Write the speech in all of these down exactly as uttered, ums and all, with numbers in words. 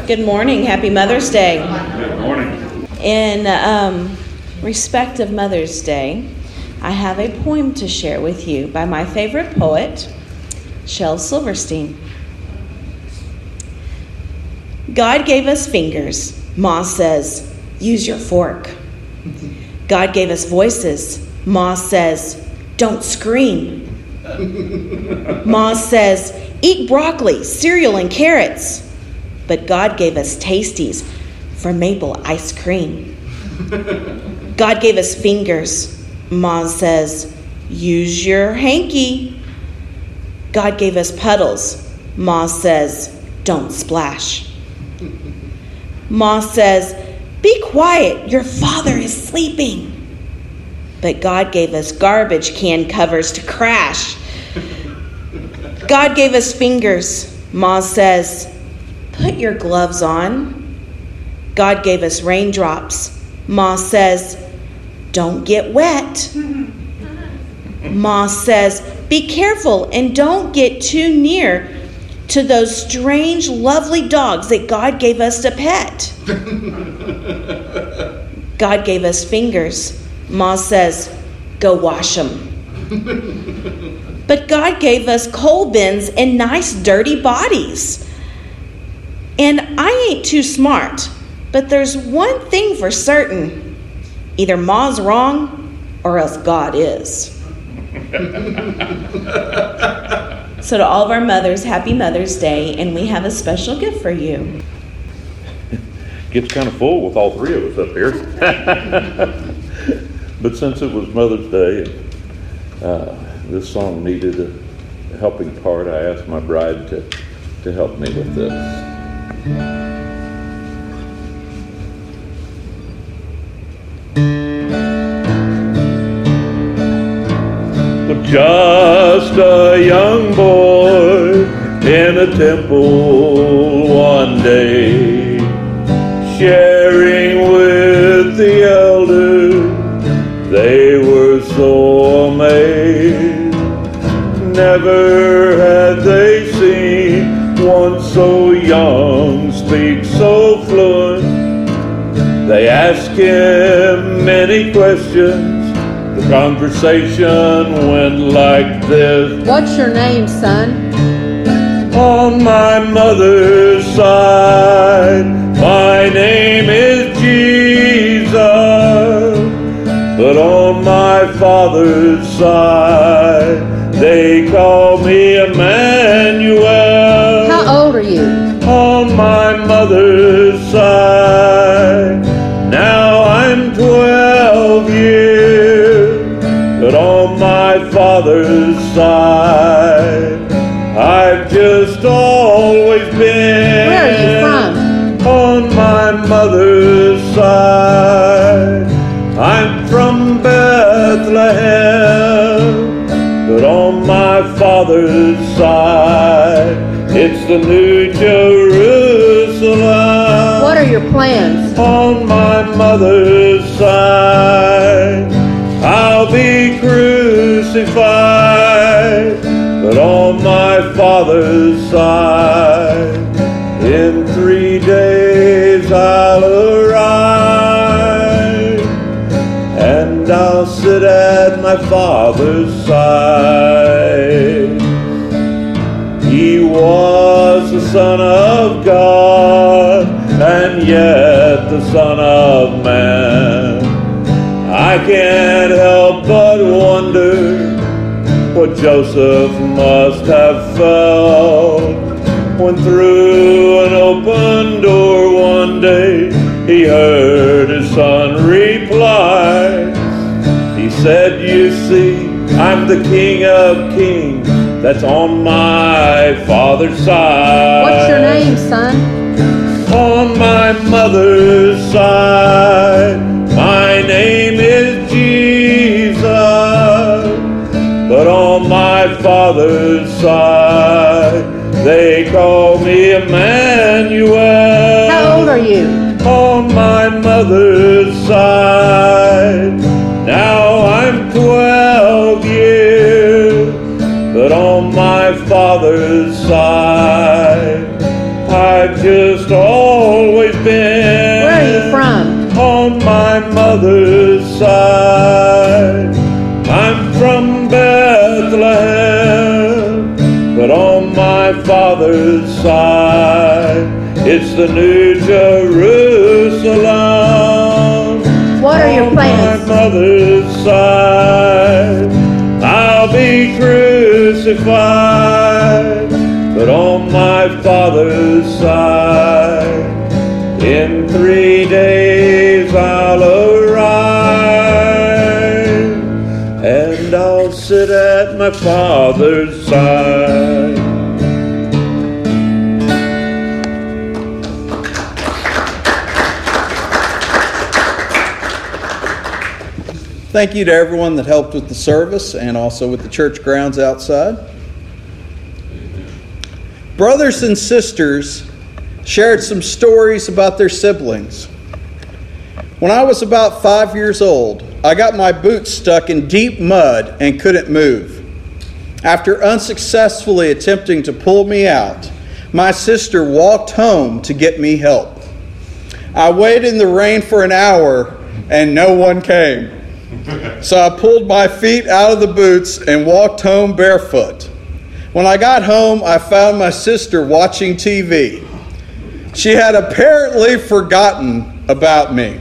Good morning. Happy Mother's Day. Good morning. In um, respect of Mother's Day, I have a poem to share with you by my favorite poet, Shel Silverstein. God gave us fingers. Ma says, use your fork. God gave us voices. Ma says, don't scream. Ma says, eat broccoli, cereal, and carrots. But God gave us tasties for maple ice cream. God gave us fingers. Ma says, use your hanky. God gave us puddles. Ma says, don't splash. Ma says, be quiet, your father is sleeping. But God gave us garbage can covers to crash. God gave us fingers. Ma says, put your gloves on. God gave us raindrops. Ma says, don't get wet. Ma says, be careful and don't get too near to those strange, lovely dogs that God gave us to pet. God gave us fingers. Ma says, go wash them. But God gave us coal bins and nice, dirty bodies. And I ain't too smart, but there's one thing for certain. Either Ma's wrong or else God is. So to all of our mothers, happy Mother's Day, and we have a special gift for you. Gets kind of full with all three of us up here. But since it was Mother's Day, uh, this song needed a helping part, I asked my bride to, to help me with this. Just a young boy in a temple one day, sharing with the elders, they were so amazed. Never had they seen one so young speak so fluent. They asked him many questions. The conversation went like this. What's your name, son? On my mother's side, my name is Jesus. But on my father's side, they call me Emmanuel. How old are you? On my mother's side, now I'm twelve years. But on my father's side, I've just always been. Where are you from? On my mother's side, I'm from Bethlehem. But on my father's side, it's the New Jerusalem. What are your plans? On my mother's side, I'll be crucified, but on my father's side, in three days I'll arrive, and I'll sit at my father's side. He was the Son of God, and yet the Son of Man. I can't help but wonder what Joseph must have felt when through an open door one day he heard his son reply. He said, you see, I'm the King of Kings that's on my father's side. What's your name, son? On my mother's side, my name is Jesus, but on my father's side, they call me Emmanuel. How old are you? On my mother's side, now I'm twelve years, but on my father's side, I I've just always been. Where are you from? On my mother's side. I'm from Bethlehem, but on my father's side, it's the New Jerusalem. What are your On plans? my mother's side, I'll be crucified, but on my father's side, in three days I'll arrive, and I'll sit at my father's side. Thank you to everyone that helped with the service and also with the church grounds outside. Brothers and sisters shared some stories about their siblings. When I was about five years old, I got my boots stuck in deep mud and couldn't move. After unsuccessfully attempting to pull me out, my sister walked home to get me help. I waited in the rain for an hour and no one came. So I pulled my feet out of the boots and walked home barefoot. When I got home, I found my sister watching T V. She had apparently forgotten about me.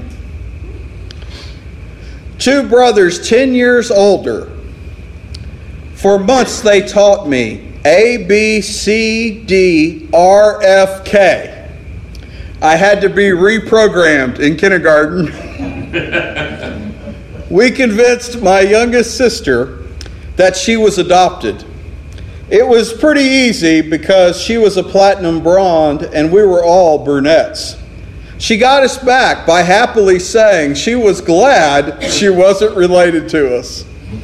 Two brothers ten years older. For months they taught me A, B, C, D, R, F, K. I had to be reprogrammed in kindergarten. We convinced my youngest sister that she was adopted. It was pretty easy because she was a platinum blonde and we were all brunettes. She got us back by happily saying she was glad she wasn't related to us.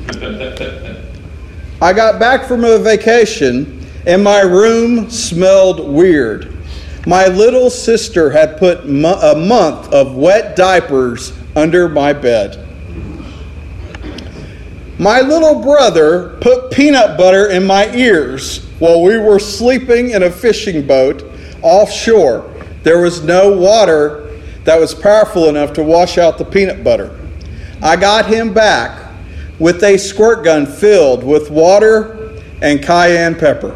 I got back from a vacation and my room smelled weird. My little sister had put mo- a month of wet diapers under my bed. My little brother put peanut butter in my ears while we were sleeping in a fishing boat offshore. There was no water that was powerful enough to wash out the peanut butter. I got him back with a squirt gun filled with water and cayenne pepper.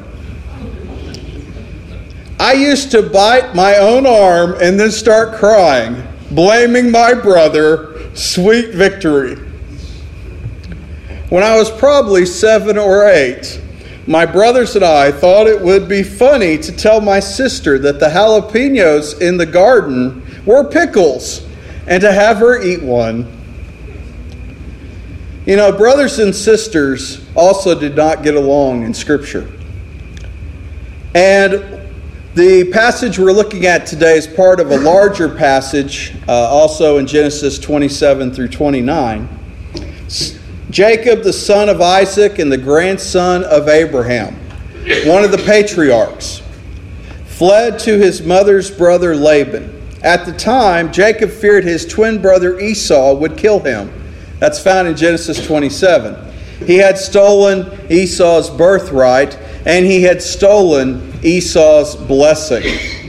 I used to bite my own arm and then start crying, blaming my brother. Sweet victory. When I was probably seven or eight, my brothers and I thought it would be funny to tell my sister that the jalapenos in the garden were pickles and to have her eat one. You know, brothers and sisters also did not get along in Scripture. And the passage we're looking at today is part of a larger passage, uh, also in Genesis twenty-seven through twenty-nine. Jacob, the son of Isaac and the grandson of Abraham, one of the patriarchs, fled to his mother's brother Laban. At the time, Jacob feared his twin brother Esau would kill him. That's found in Genesis twenty-seven. He had stolen Esau's birthright, and he had stolen Esau's blessing.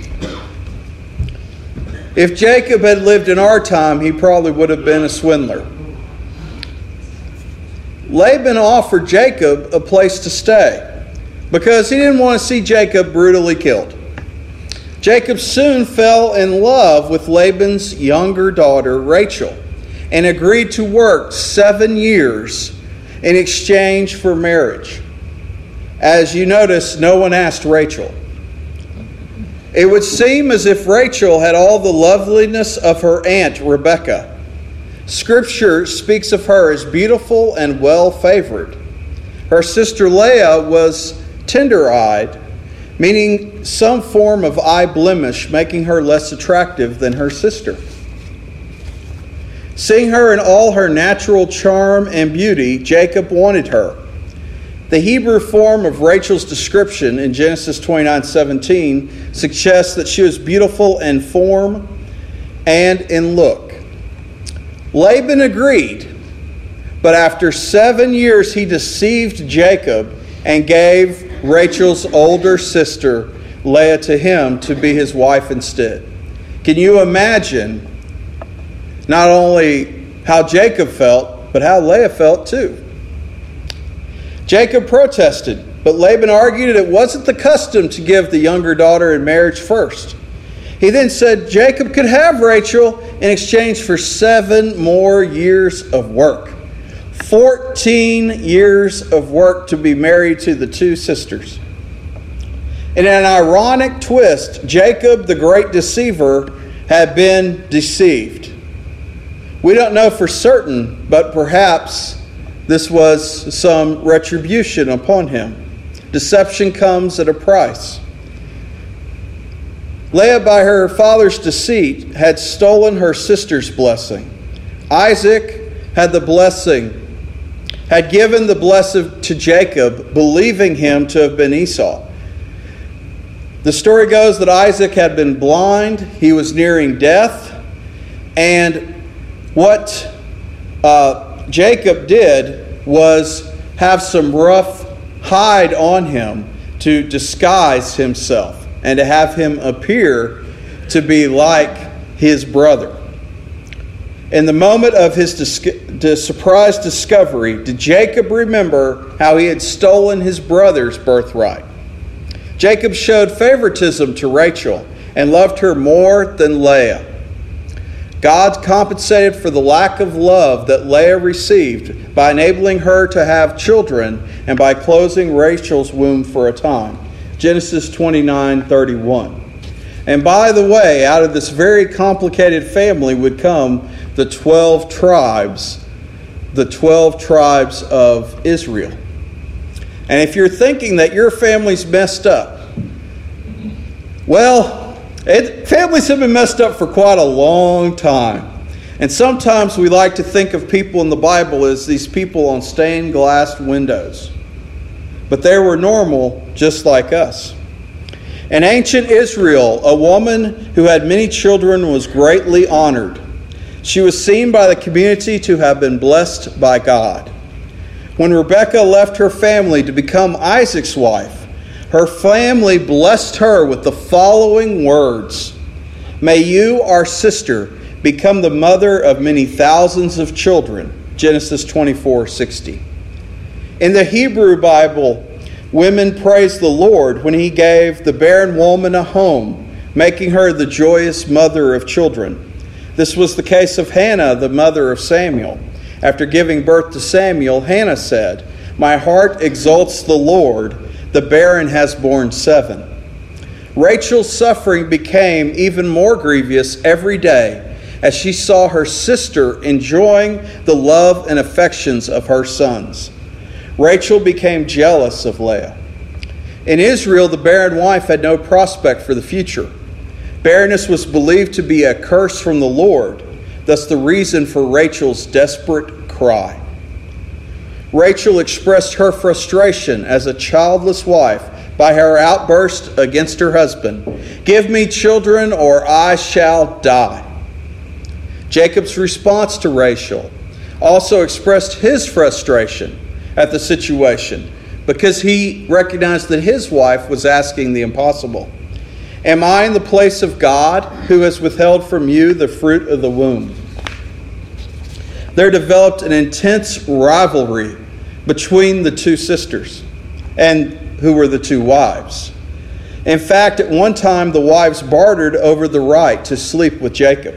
If Jacob had lived in our time, he probably would have been a swindler. Laban offered Jacob a place to stay because he didn't want to see Jacob brutally killed. Jacob soon fell in love with Laban's younger daughter, Rachel, and agreed to work seven years in exchange for marriage. As you notice, no one asked Rachel. It would seem as if Rachel had all the loveliness of her aunt Rebekah. Scripture speaks of her as beautiful and well-favored. Her sister Leah was tender-eyed, meaning some form of eye blemish, making her less attractive than her sister. Seeing her in all her natural charm and beauty, Jacob wanted her. The Hebrew form of Rachel's description in Genesis twenty-nine seventeen suggests that she was beautiful in form and in look. Laban agreed, but after seven years he deceived Jacob and gave Rachel's older sister Leah to him to be his wife instead. Can you imagine not only how Jacob felt, but how Leah felt too? Jacob protested, but Laban argued that it wasn't the custom to give the younger daughter in marriage first. He then said Jacob could have Rachel in exchange for seven more years of work. Fourteen years of work to be married to the two sisters. In an ironic twist, Jacob, the great deceiver, had been deceived. We don't know for certain, but perhaps this was some retribution upon him. Deception comes at a price. Leah, by her father's deceit, had stolen her sister's blessing. Isaac had the blessing, had given the blessing to Jacob, believing him to have been Esau. The story goes that Isaac had been blind, he was nearing death, and what uh, Jacob did was have some rough hide on him to disguise himself and to have him appear to be like his brother. In the moment of his dis- the surprise discovery, did Jacob remember how he had stolen his brother's birthright? Jacob showed favoritism to Rachel and loved her more than Leah. God compensated for the lack of love that Leah received by enabling her to have children and by closing Rachel's womb for a time. Genesis twenty-nine thirty-one. And by the way, out of this very complicated family would come the twelve tribes, the twelve tribes of Israel. And if you're thinking that your family's messed up, well, it, families have been messed up for quite a long time. And sometimes we like to think of people in the Bible as these people on stained glass windows. But they were normal, just like us. In ancient Israel, a woman who had many children was greatly honored. She was seen by the community to have been blessed by God. When Rebekah left her family to become Isaac's wife, her family blessed her with the following words: "May you, our sister, become the mother of many thousands of children." Genesis twenty-four sixty. In the Hebrew Bible, women praise the Lord when He gave the barren woman a home, making her the joyous mother of children. This was the case of Hannah, the mother of Samuel. After giving birth to Samuel, Hannah said, "My heart exalts the Lord, the barren has borne seven." Rachel's suffering became even more grievous every day as she saw her sister enjoying the love and affections of her sons. Rachel became jealous of Leah. In Israel, the barren wife had no prospect for the future. Barrenness was believed to be a curse from the Lord, thus the reason for Rachel's desperate cry. Rachel expressed her frustration as a childless wife by her outburst against her husband, "Give me children or I shall die." Jacob's response to Rachel also expressed his frustration at the situation because he recognized that his wife was asking the impossible. "Am I in the place of God who has withheld from you the fruit of the womb?" There developed an intense rivalry between the two sisters, and who were the two wives. In fact, at one time, the wives bartered over the right to sleep with Jacob.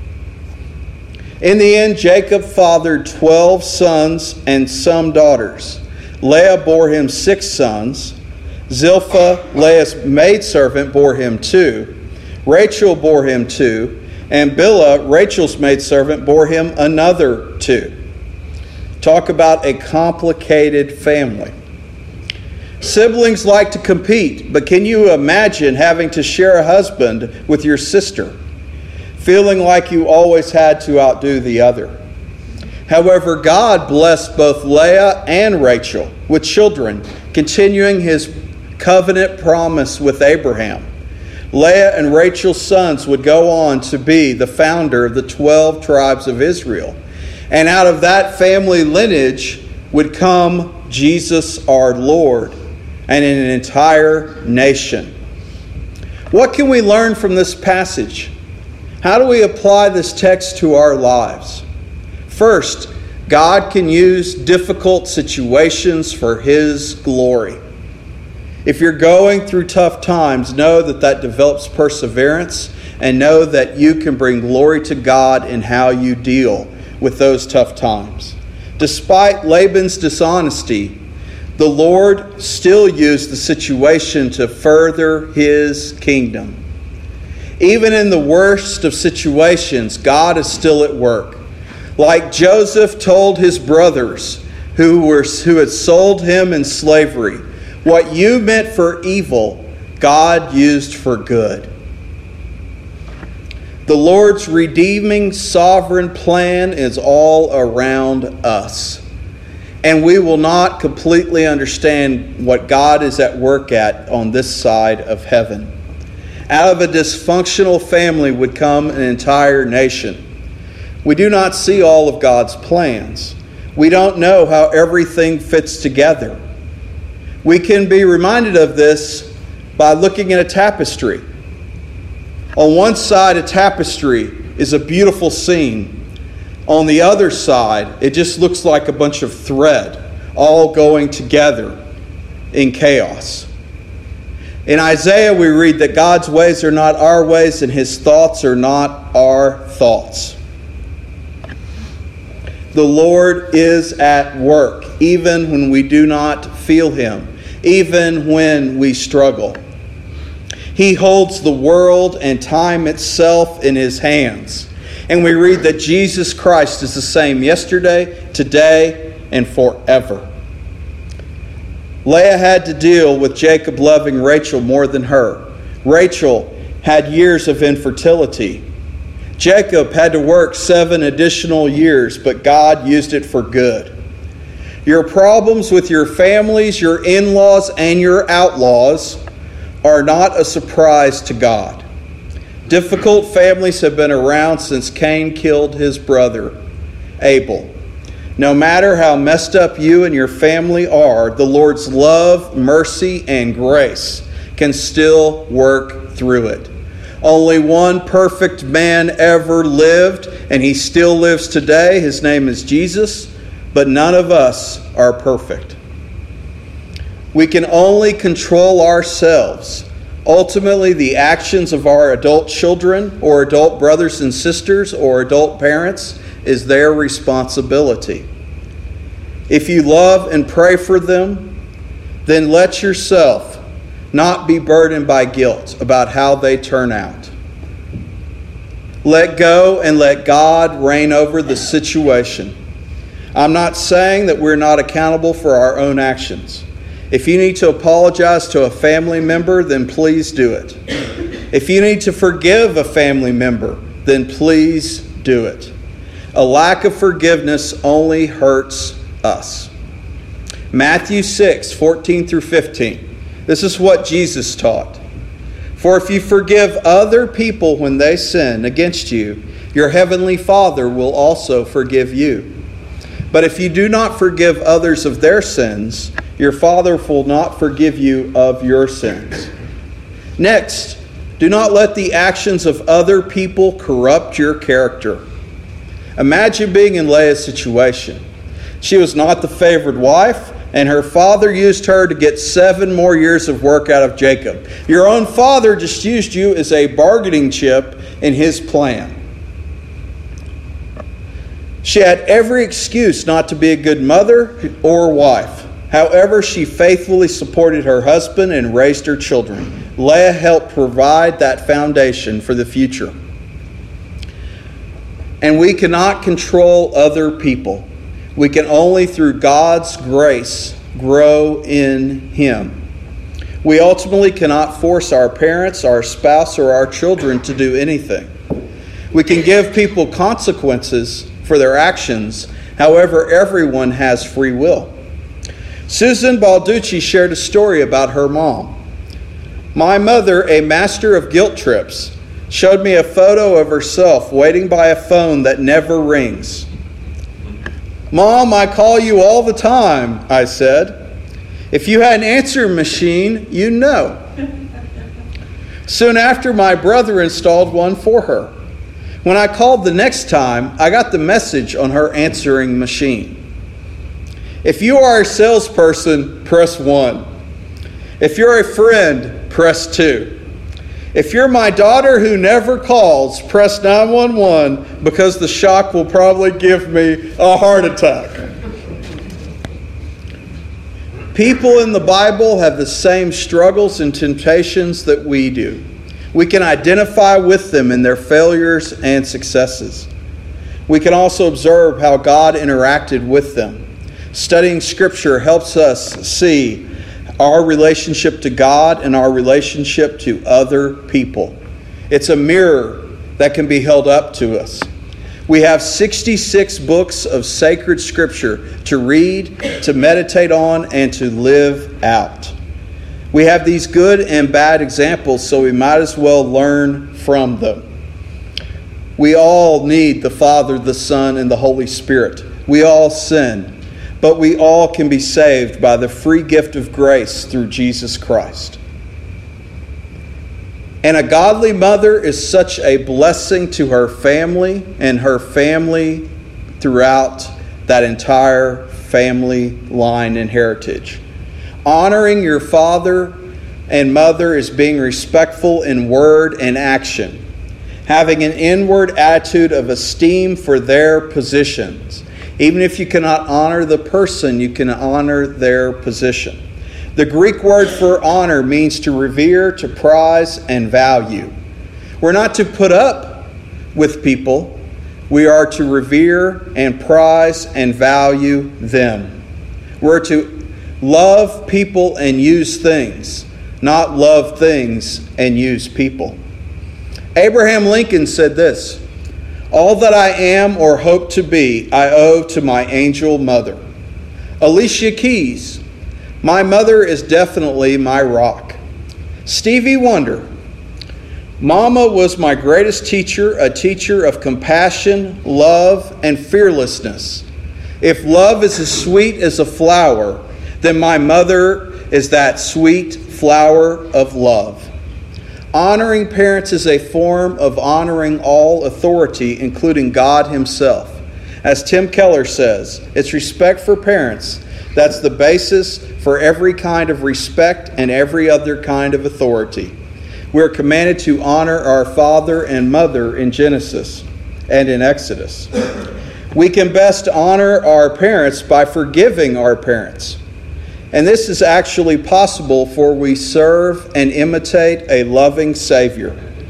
In the end, Jacob fathered twelve sons and some daughters. Leah bore him six sons. Zilpah, Leah's maidservant, bore him two. Rachel bore him two. And Bilhah, Rachel's maidservant, bore him another two. Talk about a complicated family. Siblings like to compete, but can you imagine having to share a husband with your sister, feeling like you always had to outdo the other? However, God blessed both Leah and Rachel with children, continuing His covenant promise with Abraham. Leah and Rachel's sons would go on to be the founder of the twelve tribes of Israel. And out of that family lineage would come Jesus our Lord and an entire nation. What can we learn from this passage? How do we apply this text to our lives? First, God can use difficult situations for His glory. If you're going through tough times, know that that develops perseverance, and know that you can bring glory to God in how you deal with those tough times. Despite Laban's dishonesty, the Lord still used the situation to further His kingdom. Even in the worst of situations, God is still at work. Like Joseph told his brothers who were who had sold him in slavery, what you meant for evil, God used for good. The Lord's redeeming sovereign plan is all around us. And we will not completely understand what God is at work at on this side of heaven. Out of a dysfunctional family would come an entire nation. We do not see all of God's plans. We don't know how everything fits together. We can be reminded of this by looking at a tapestry. On one side, a tapestry is a beautiful scene. On the other side, it just looks like a bunch of thread all going together in chaos. In Isaiah, we read that God's ways are not our ways and His thoughts are not our thoughts. The Lord is at work, even when we do not feel Him, even when we struggle. He holds the world and time itself in His hands. And we read that Jesus Christ is the same yesterday, today, and forever. Leah had to deal with Jacob loving Rachel more than her. Rachel had years of infertility. Jacob had to work seven additional years, but God used it for good. Your problems with your families, your in-laws, and your outlaws are not a surprise to God. Difficult families have been around since Cain killed his brother, Abel. No matter how messed up you and your family are, the Lord's love, mercy, and grace can still work through it. Only one perfect man ever lived, and he still lives today. His name is Jesus, but none of us are perfect. We can only control ourselves. Ultimately, the actions of our adult children or adult brothers and sisters or adult parents is their responsibility. If you love and pray for them, then let yourself not be burdened by guilt about how they turn out. Let go and let God reign over the situation. I'm not saying that we're not accountable for our own actions. If you need to apologize to a family member, then please do it. If you need to forgive a family member, then please do it. A lack of forgiveness only hurts us. Matthew six, fourteen through fifteen. This is what Jesus taught. For if you forgive other people when they sin against you, your heavenly Father will also forgive you. But if you do not forgive others of their sins, your Father will not forgive you of your sins. Next, do not let the actions of other people corrupt your character. Imagine being in Leah's situation. She was not the favored wife, and her father used her to get seven more years of work out of Jacob. Your own father just used you as a bargaining chip in his plan. She had every excuse not to be a good mother or wife. However, she faithfully supported her husband and raised her children. Leah helped provide that foundation for the future. And we cannot control other people. We can only, through God's grace, grow in Him. We ultimately cannot force our parents, our spouse, or our children to do anything. We can give people consequences for their actions. However, everyone has free will. Susan Balducci shared a story about her mom. My mother, a master of guilt trips, showed me a photo of herself waiting by a phone that never rings. Mom, I call you all the time, I said. If you had an answering machine, you know. Soon after, my brother installed one for her. When I called the next time, I got the message on her answering machine. If you are a salesperson, press one. If you're a friend, press two. If you're my daughter who never calls, press nine one one because the shock will probably give me a heart attack. People in the Bible have the same struggles and temptations that we do. We can identify with them in their failures and successes. We can also observe how God interacted with them. Studying Scripture helps us see our relationship to God and our relationship to other people. It's a mirror that can be held up to us. We have sixty-six books of sacred Scripture to read, to meditate on, and to live out. We have these good and bad examples, so we might as well learn from them. We all need the Father, the Son, and the Holy Spirit. We all sin, but we all can be saved by the free gift of grace through Jesus Christ. And a godly mother is such a blessing to her family and her family throughout that entire family line and heritage. Honoring your father and mother is being respectful in word and action, having an inward attitude of esteem for their positions. Even if you cannot honor the person, you can honor their position. The Greek word for honor means to revere, to prize, and value. We're not to put up with people. We are to revere and prize and value them. We're to love people and use things, not love things and use people. Abraham Lincoln said this, "All that I am or hope to be, I owe to my angel mother." Alicia Keys, "My mother is definitely my rock." Stevie Wonder, "Mama was my greatest teacher, a teacher of compassion, love, and fearlessness. If love is as sweet as a flower, then my mother is that sweet flower of love." Honoring parents is a form of honoring all authority, including God Himself. As Tim Keller says, it's respect for parents that's the basis for every kind of respect and every other kind of authority. We are commanded to honor our father and mother in Genesis and in Exodus. We can best honor our parents by forgiving our parents. And this is actually possible, for we serve and imitate a loving Savior.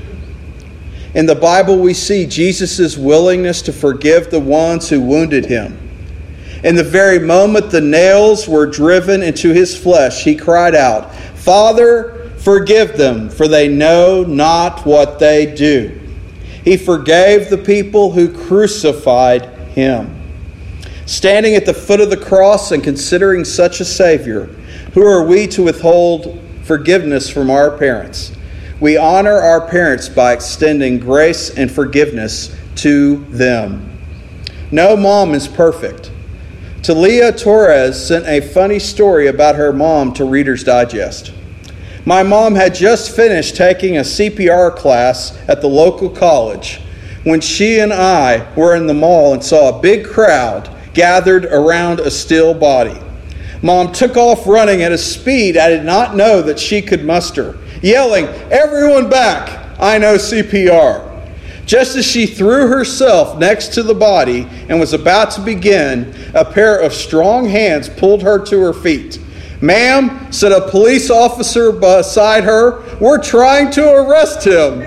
In the Bible, we see Jesus' willingness to forgive the ones who wounded Him. In the very moment the nails were driven into His flesh, He cried out, "Father, forgive them, for they know not what they do." He forgave the people who crucified Him. Standing at the foot of the cross and considering such a Savior, who are we to withhold forgiveness from our parents? We honor our parents by extending grace and forgiveness to them. No mom is perfect. Talia Torres sent a funny story about her mom to Reader's Digest. "My mom had just finished taking a C P R class at the local college when she and I were in the mall and saw a big crowd gathered around a still body. Mom took off running at a speed I did not know that she could muster, yelling, 'Everyone back! I know C P R.' Just as she threw herself next to the body and was about to begin, a pair of strong hands pulled her to her feet. 'Ma'am,' said a police officer beside her, 'we're trying to arrest him.'"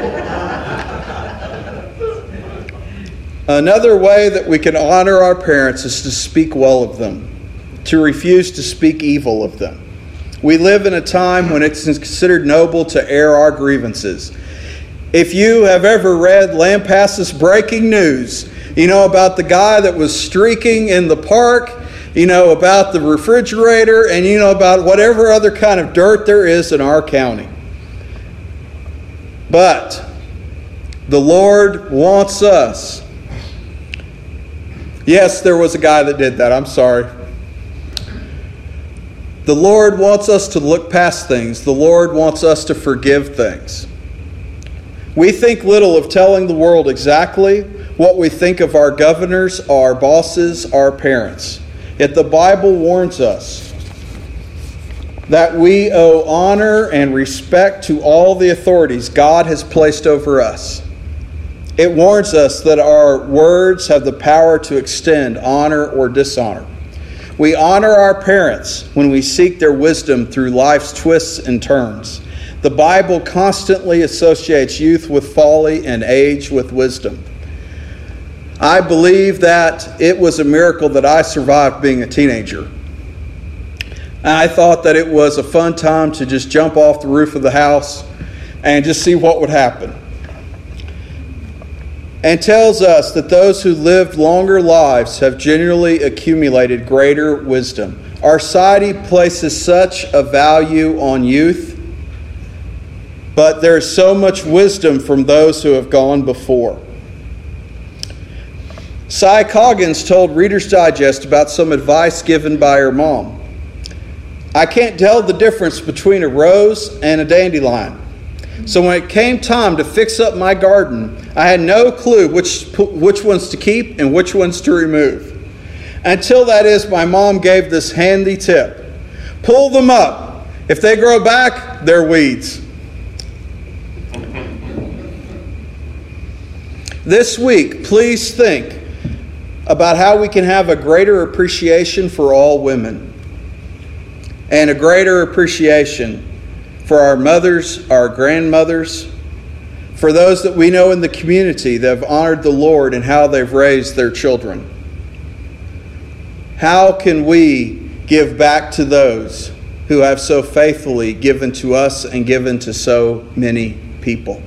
Another way that we can honor our parents is to speak well of them, to refuse to speak evil of them. We live in a time when it's considered noble to air our grievances. If you have ever read Lampas's Breaking News, you know about the guy that was streaking in the park, you know about the refrigerator, and you know about whatever other kind of dirt there is in our county. But the Lord wants us. Yes, there was a guy that did that. I'm sorry. The Lord wants us to look past things. The Lord wants us to forgive things. We think little of telling the world exactly what we think of our governors, our bosses, our parents. Yet the Bible warns us that we owe honor and respect to all the authorities God has placed over us. It warns us that our words have the power to extend honor or dishonor. We honor our parents when we seek their wisdom through life's twists and turns. The Bible constantly associates youth with folly and age with wisdom. I believe that it was a miracle that I survived being a teenager. I thought that it was a fun time to just jump off the roof of the house and just see what would happen. And tells us that those who lived longer lives have generally accumulated greater wisdom. Our society places such a value on youth, but there is so much wisdom from those who have gone before. Cy Coggins told Reader's Digest about some advice given by her mom. I can't tell the difference between a rose and a dandelion. So when it came time to fix up my garden, I had no clue which which ones to keep and which ones to remove. Until that is, my mom gave this handy tip. Pull them up. If they grow back, they're weeds. This week, please think about how we can have a greater appreciation for all women and a greater appreciation for our mothers, our grandmothers, for those that we know in the community that have honored the Lord and how they've raised their children. How can we give back to those who have so faithfully given to us and given to so many people?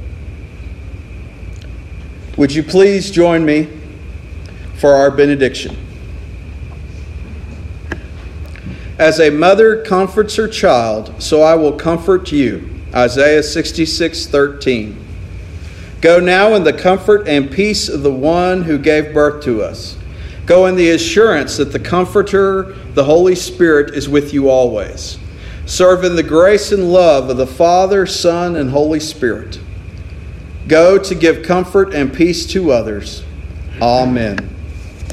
Would you please join me for our benediction? As a mother comforts her child, so I will comfort you. Isaiah sixty-six thirteen. Go now in the comfort and peace of the one who gave birth to us. Go in the assurance that the Comforter, the Holy Spirit, is with you always. Serve in the grace and love of the Father, Son, and Holy Spirit. Go to give comfort and peace to others. Amen.